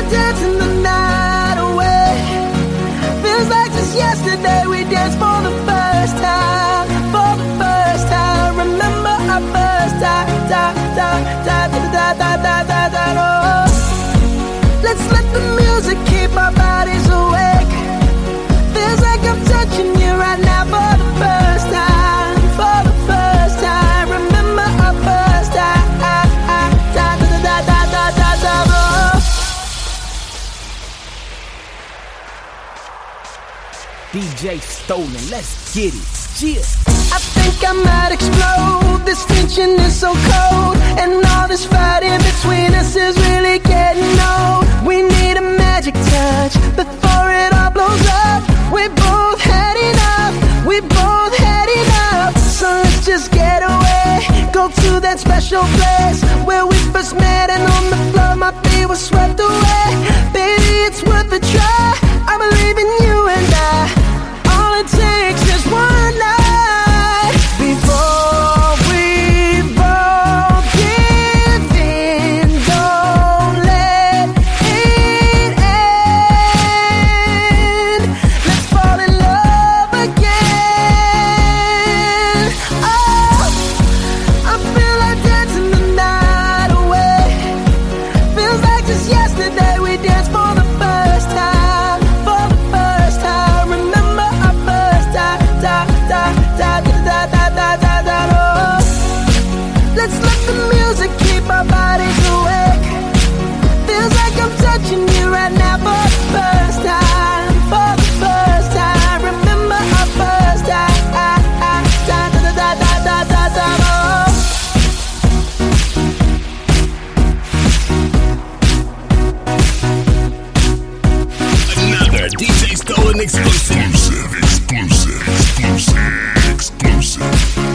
dancing the night away. Feels like just yesterday we danced for the first time. For the first time. Remember our first time. Oh. Let's let the music keep our bodies awake. Feels like I'm touching you right now for the first time. For the first time. Remember our first time. DJ Stolen, let's get it. Yeah. I think I might explode. This tension is so cold, and all this fight in between us is really getting old. We need a magic touch before it all blows up. We both had enough. We both had enough. So let's just get away. Go to that special place where we first met, and on the floor my feet were swept away. Baby, it's worth a try. I believe in you and I. All it takes is one night before we both give in. Don't let it end. Let's fall in love again. Oh, I feel like dancing the night away. Feels like just yesterday we danced for the first time. For the first time. Remember our first time. Oh. Let's let the music keep our bodies awake. Feels like I'm touching you right now for the first time. For the first time. Remember our first time. Oh. Another DJ Stolen exclusive. Exclusive.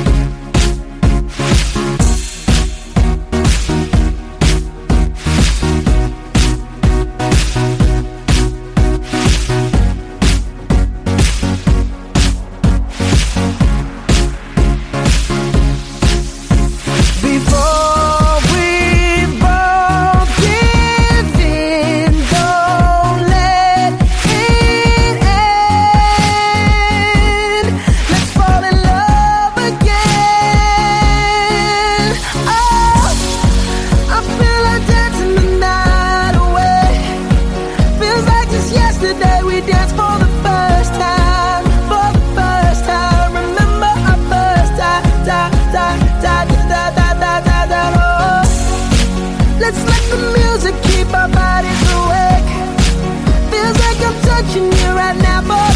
Before we both give in, don't let it end. Let's fall in love again. Oh, I feel like dancing the night away. Feels like just yesterday we danced for the first time. For the first time. Remember our first time. Oh. Let's let the music keep our bodies awake. Feels like I'm touching you right now, boy.